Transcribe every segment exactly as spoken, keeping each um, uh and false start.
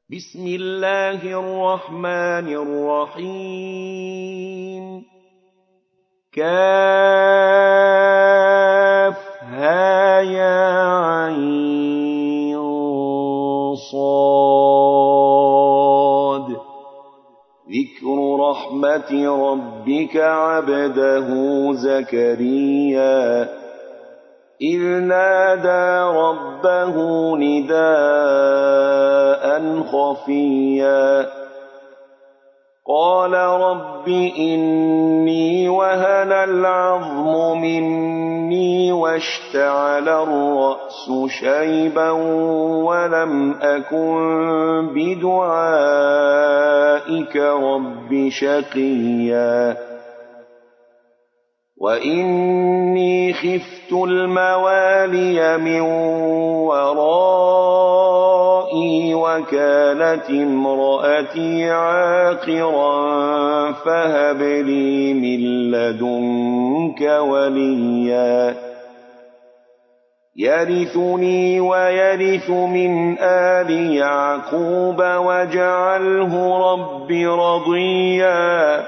بسم الله الرحمن الرحيم كافها يا عين صاد ذكر رحمة ربك عبده زكريا إذ نادى ربه نداء خفيا قال رب إني وهن العظم مني واشتعل الرأس شيبا ولم أكن بدعائك رب شقيا وإني خفت الموالي من ورائي وكانت امرأتي عاقرا فهب لي من لدنك وليا يرثني ويرث من آل يعقوب واجعله رب رضيا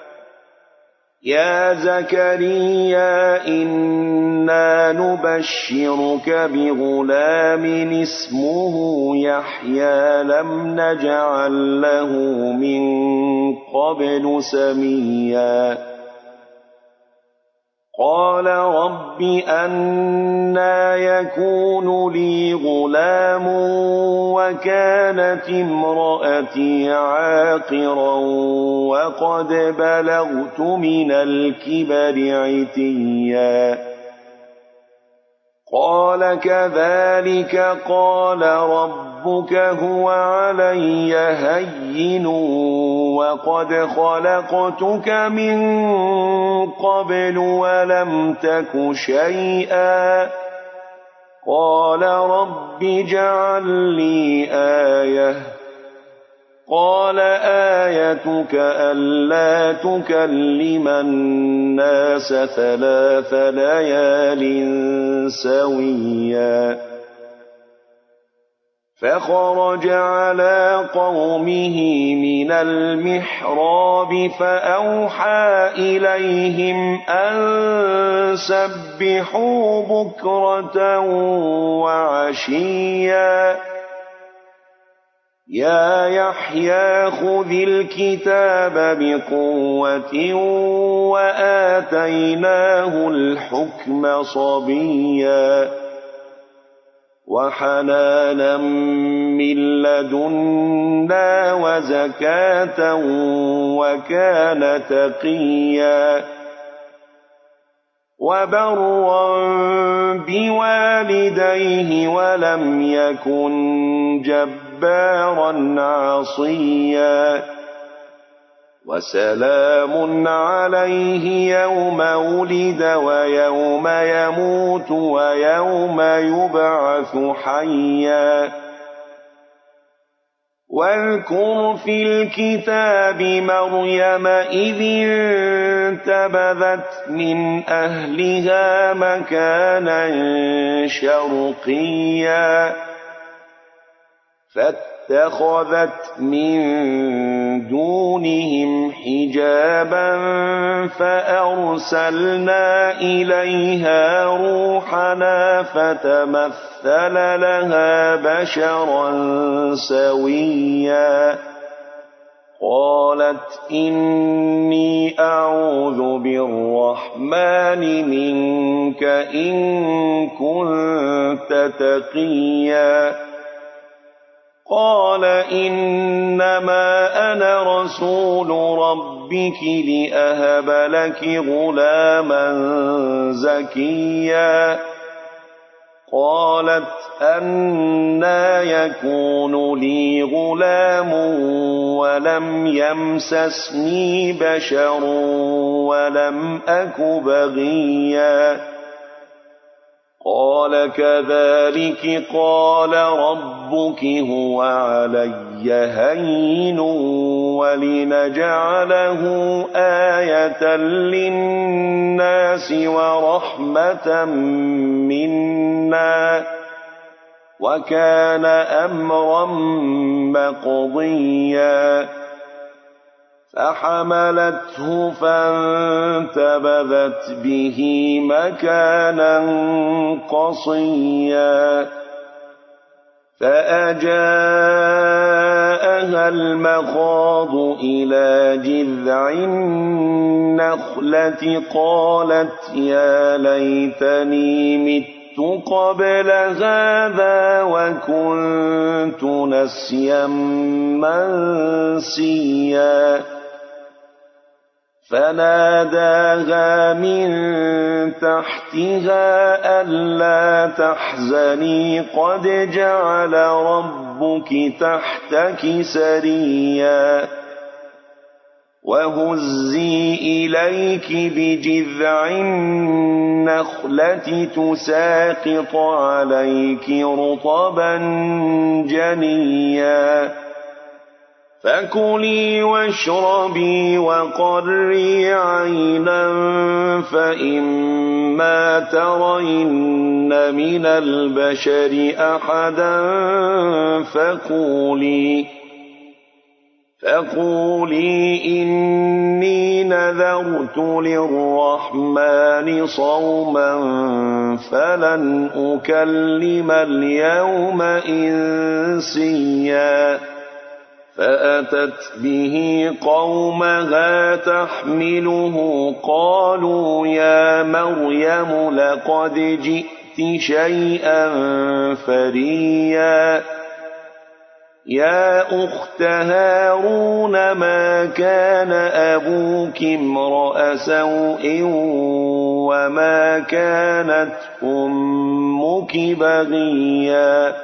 يا زكريا إنا نبشرك بغلام اسمه يحيى لم نجعل له من قبل سميا قال رب أنى يكون لي غلام وكانت امرأتي عاقرا وقد بلغت من الكبر عتيا قال كذلك قال ربك هو علي هين وقد خلقتك من قبل ولم تك شيئا قال رب اجعل لي آية قال آيتك ألا تكلم الناس ثلاث ليال سويا فخرج على قومه من المحراب فأوحى إليهم أن سبحوا بكرة وعشيا يا يحيى خذ الكتاب بقوة وآتيناه الحكم صبيا وحنانا من لدنا وزكاة وكان تقيا وبرا بوالديه ولم يكن جبارا عصيا وسلام عليه يوم ولد ويوم يموت ويوم يبعث حيا واذكر في الكتاب مريم إذ انتبذت من أهلها مكانا شرقيا فاتخذت من دونهم حجابا فأرسلنا إليها روحنا فتمثل لها بشرا سويا قالت إني أعوذ بالرحمن منك إن كنت تقيا قال إنما أنا رسول ربك لأهب لك غلاما زكيا قالت أنى يكون لي غلام ولم يمسسني بشر ولم أك بغيا قال كذلك قال ربك هو علي هين ولنجعله آية للناس ورحمة منا وكان أمرا مقضيا فحملته فانتبذت به مكانا قصيا فأجاءها المخاض إلى جذع النخلة قالت يا ليتني مت قبل هذا وكنت نسيا منسيا فناداها من تحتها ألا تحزني قد جعل ربك تحتك سريا وهزي إليك بجذع النخلة تساقط عليك رطبا جنيا فكلي واشربي وقري عينا فإما ترين من البشر أحدا فقولي فقولي إني نذرت للرحمن صوما فلن أكلم اليوم إنسيا فأتت به قومها تحمله قالوا يا مريم لقد جئت شيئا فريا يا أخت هارون ما كان أبوك امرأ سوء وما كانت أمك بغيا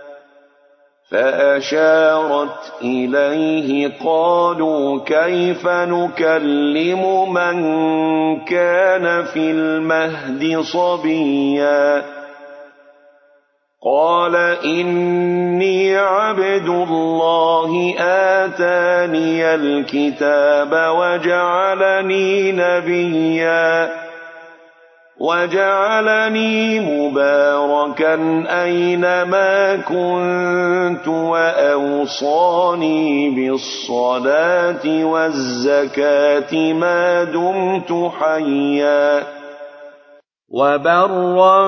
فأشارت إليه قالوا كيف نكلم من كان في المهد صبيا قال إني عبد الله آتاني الكتاب وجعلني نبيا وجعلني مباركا أينما كنت وأوصاني بالصلاة والزكاة ما دمت حيا وبرا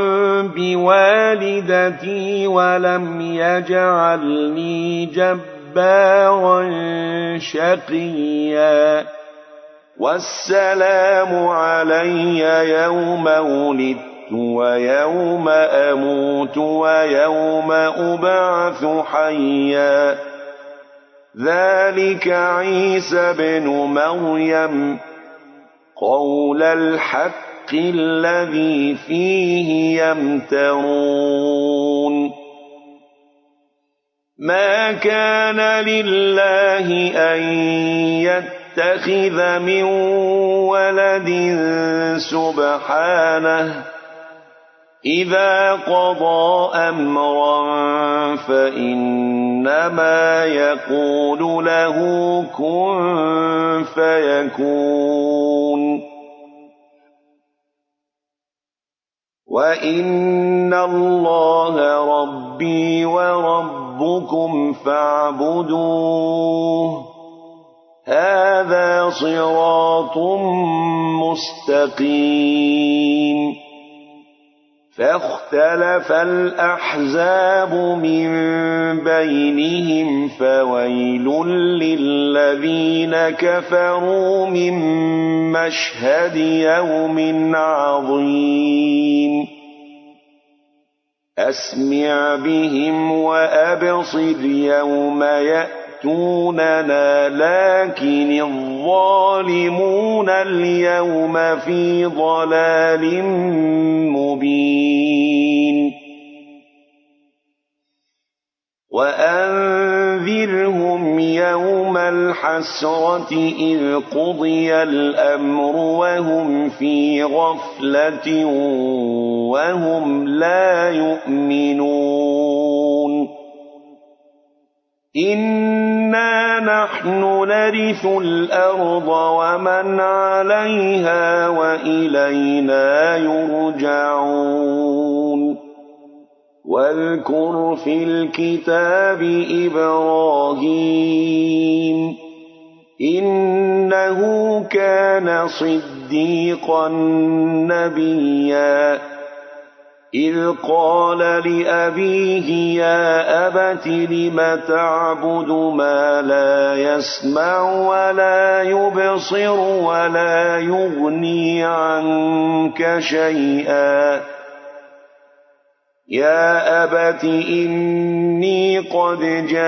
بوالدتي ولم يجعلني جبارا شقيا والسلام علي يوم ولدت ويوم أموت ويوم أبعث حيا ذلك عيسى بن مريم قول الحق الذي فيه يمترون ما كان لله أن يتخذ من ولد سبحانه إذا قضى أمرا فإنما يقول له كن فيكون وإن الله ربي وربكم فاعبدوه هذا صراط مستقيم فاختلف الأحزاب من بينهم فويل للذين كفروا من مشهد يوم عظيم أسمع بهم وأبصر يوم يأتوننا لكن الظالمون اليوم في ضلال مبين وأنذرهم يوم الحسرة إذ قضي الأمر وهم في غفلة وهم لا يؤمنون إنا نحن نرث الأرض ومن عليها وإلينا يرجعون واذكر في الكتاب إبراهيم إنه كان صديقا نبيا إذ قال لأبيه يا أبت لم تعبد ما لا يسمع ولا يبصر ولا يغني عنك شيئا يا أبت إني قد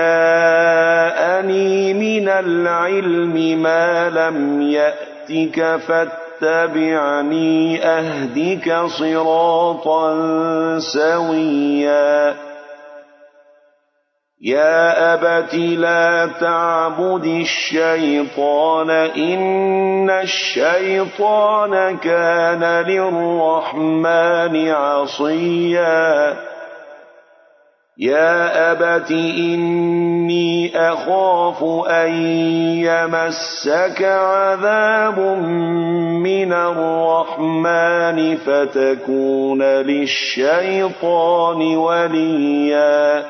جاءني من العلم ما لم يأتك فاتبعني أهدك صراطا سويا يا أبت لا تعبد الشيطان إن الشيطان كان للرحمن عصيا يا أبت إني أخاف أن يمسك عذاب من الرحمن فتكون للشيطان وليا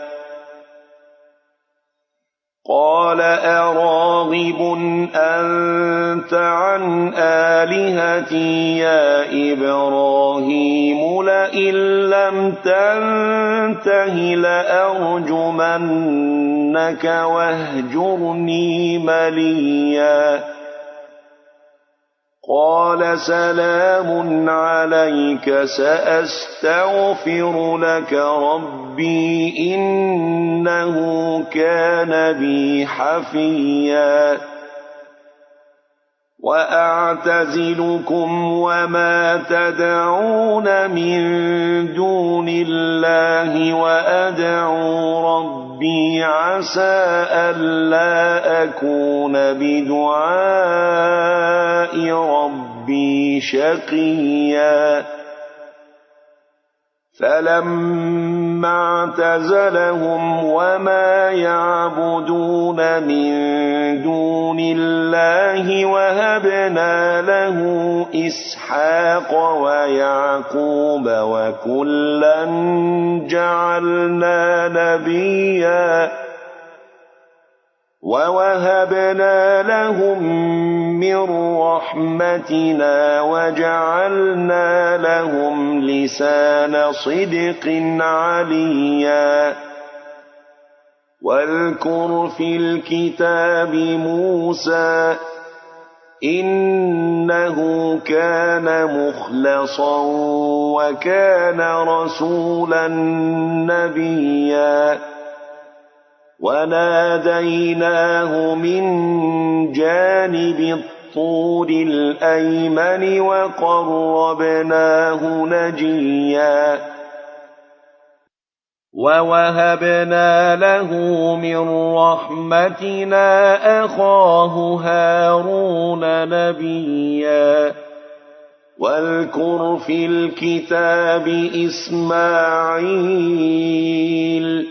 قال أراغب أنت عن آلهتي يا إبراهيم لئن لم تنته لأرجمنك واهجرني مليا قال سلام عليك سأستغفر لك ربي إنه كان بي حفيا وأعتزلكم وما تدعون من دون الله وأدعو ربي عسى ألا أكون بدعاء ربي شقيا فلما اعتزلهم وما يعبدون من دون الله وهبنا له إسحاق ويعقوب وكلا جعلنا نبيا ووهبنا لهم من رحمتنا وجعلنا لهم لسان صدق عليا واذكر في الكتاب موسى إنه كان مخلصا وكان رسولا نبيا وناديناه من جانب الطور الأيمن وقربناه نجيا ووهبنا له من رحمتنا أخاه هارون نبيا واذكر في الكتاب إسماعيل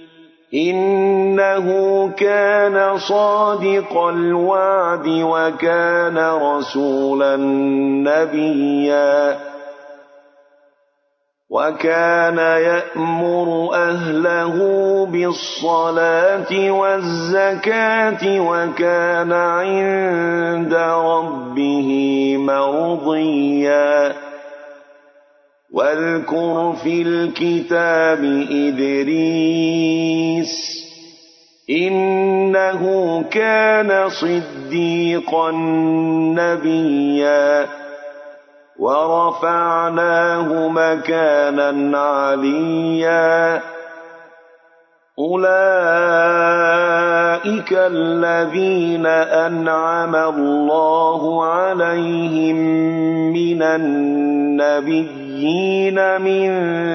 إنه كان صادق الوعد وكان رسولا نبيا وكان يأمر أهله بالصلاة والزكاة وكان عند ربه مرضيا واذكر في الكتاب إدريس إنه كان صديقا نبيا ورفعناه مكانا عليا أولئك الذين أنعم الله عليهم من النبيين من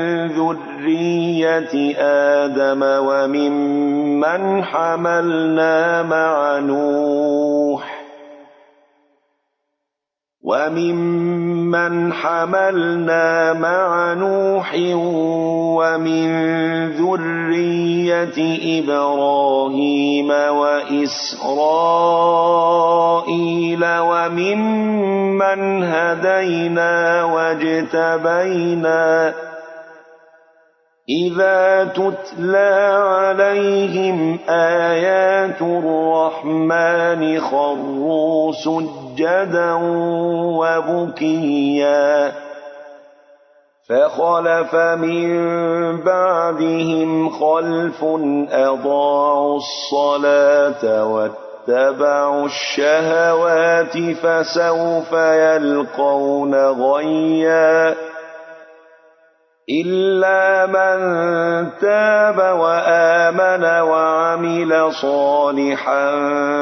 ذرية آدم وممن حملنا مع نوح وممن حملنا مع نوح ومن ذرية إبراهيم وإسرائيل وممن هدينا واجتبينا إذا تتلى عليهم آيات الرحمن خروا سجدا وبكيا فخلف من بعدهم خلف أضاعوا الصلاة واتبعوا الشهوات فسوف يلقون غيا إلا من تاب وآمن وعمل صالحا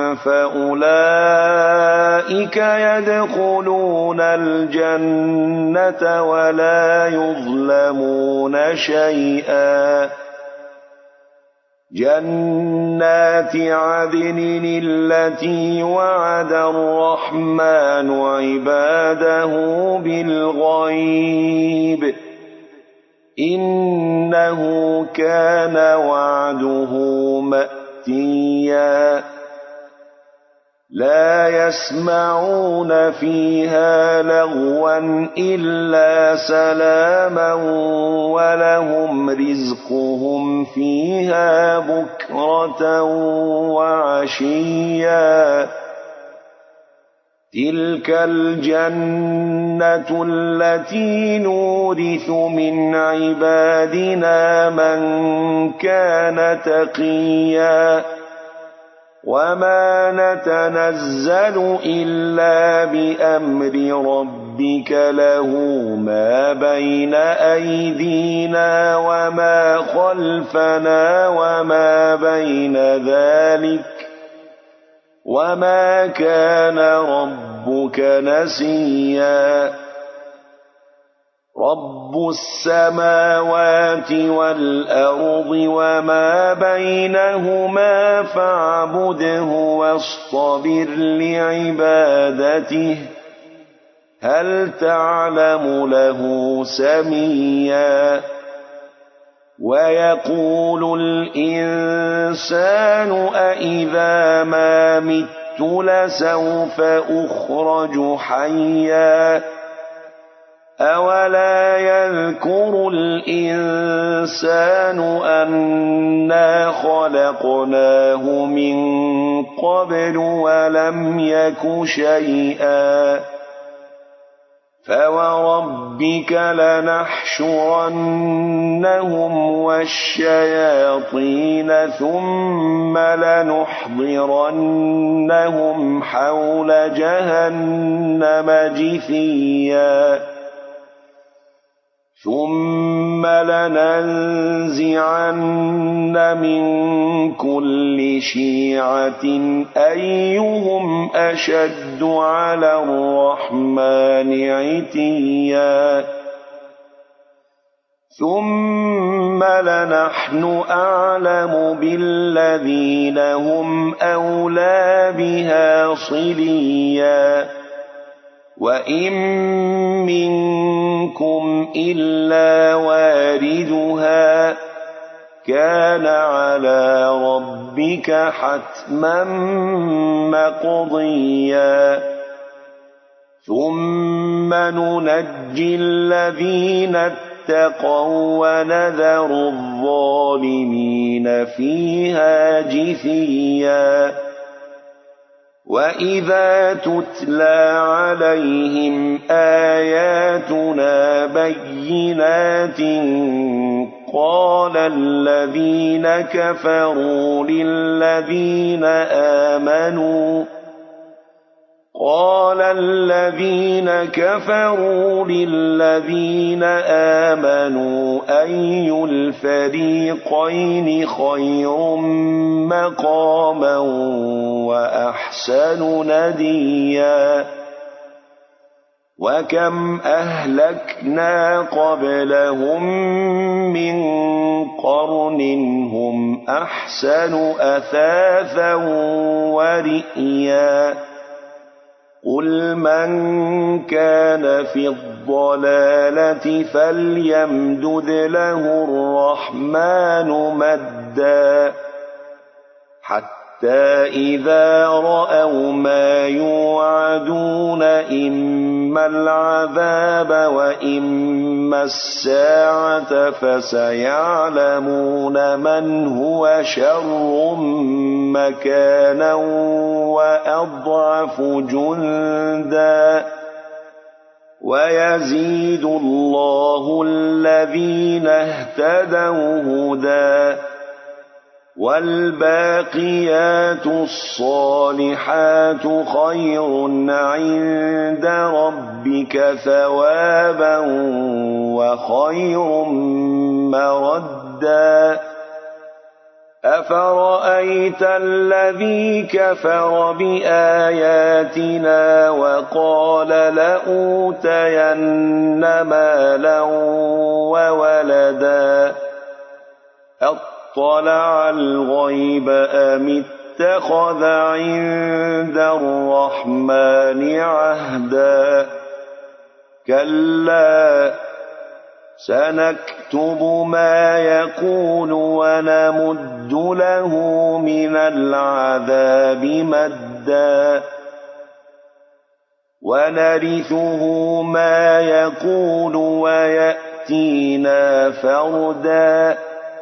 فأولئك يدخلون الجنة ولا يظلمون شيئا جنات عدن التي وعد الرحمن عباده بالغيب إنه كان وعده مأتيا لا يسمعون فيها لغوا إلا سلاما ولهم رزقهم فيها بكرة وعشيا تلك الجنة التي نورث من عبادنا من كان تقيا وما نتنزل إلا بأمر ربك له ما بين أيدينا وما خلفنا وما بين ذلك وما كان ربك نسيا رب السماوات والأرض وما بينهما فاعبده واصطبر لعبادته هل تعلم له سميا ويقول الإنسان أإذا ما مت لسوف أخرج حيا أولا يذكر الإنسان أنا خلقناه من قبل ولم يك شيئا فوربك لنحشرنهم والشياطين ثم لنحضرنهم حول جهنم جثيا ثم لننزعن من كل شيعة أيهم أشد على الرحمن عتيا ثم لنحن أعلم بالذين هم أولى بها صليا وإن منكم إلا واردها كان على ربك حتما مقضيا ثم ننجي الذين اتقوا ونذر الظالمين فيها جثيا وإذا تتلى عليهم آياتنا بينات قال الذين كفروا للذين آمنوا قال الذين كفروا للذين آمنوا أي الفريقين خير مقاما وأحسن نديا وكم أهلكنا قبلهم من قرن هم أحسن أثاثا ورئيا قل من كان في الضلالة فليمدد له الرحمن مدا حتى إذا رأوا ما يوعدون إما العذاب وإما الساعة فسيعلمون من هو شر مكانا وأضعف جندا ويزيد الله الذين اهتدوا هدى والباقيات الصالحات خير عند ربك ثوابا وخير مردا أفرأيت الذي كفر بآياتنا وقال لأوتين مالا وولدا اطلع الغيب أم اتخذ عند الرحمن عهدا كلا سنكتب ما يقول ونمد له من العذاب مدا ونرثه ما يقول ويأتينا فردا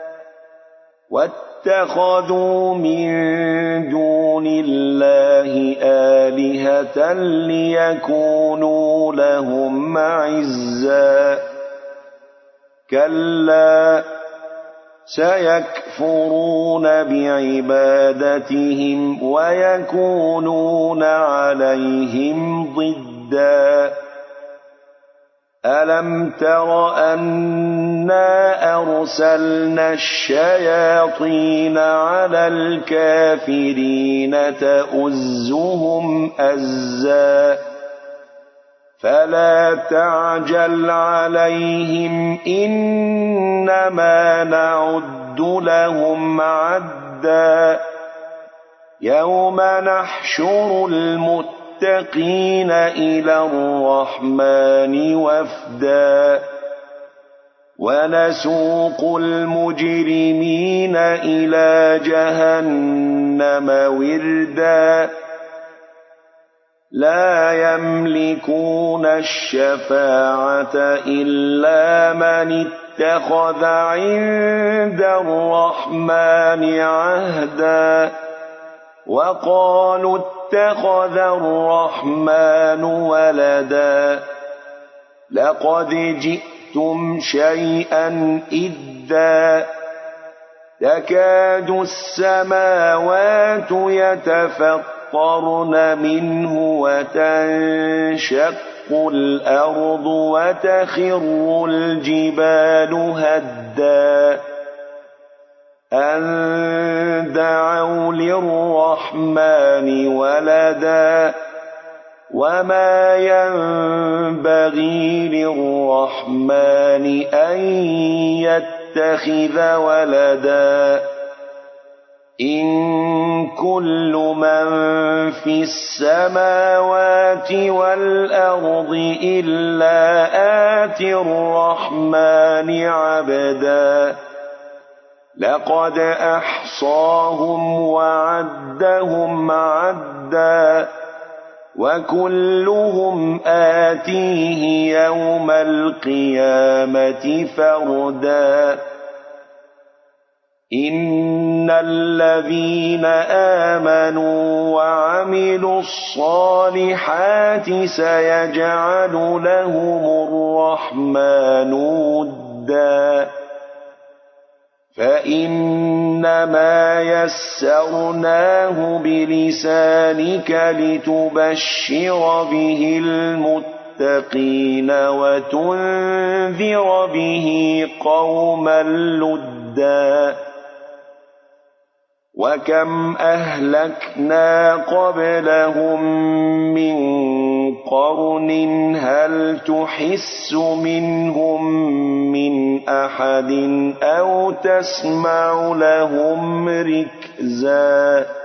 واتخذوا من دون الله آلهة ليكونوا لهم عزا كلا سيكفرون بعبادتهم ويكونون عليهم ضدا ألم تر أنا أرسلنا الشياطين على الكافرين تؤزهم أزا فلا تعجل عليهم إنما نعد لهم عدا يوم نحشر المتقين إلى الرحمن وفدا ونسوق المجرمين إلى جهنم وردا لا يملكون الشفاعة إلا من اتخذ عند الرحمن عهدا وقالوا اتخذ الرحمن ولدا لقد جئتم شيئا إدا تكاد السماوات يتفطرن منه وتنشق الأرض وتخر الجبال هدا أن دعوا للرحمن ولدا وما ينبغي للرحمن أن يتخذ ولدا إن كل من في السماوات والأرض إلا آتي الرحمن عبدا لقد أحصاهم وعدهم عدا وكلهم آتيه يوم القيامة فردا إن الذين آمنوا وعملوا الصالحات سيجعل لهم الرحمن ودا فإنما يسرناه بلسانك لتبشر به المتقين وتنذر به قوما لدا وكم أهلكنا قبلهم من قرن هل تحس منهم من أحد أو تسمع لهم ركزا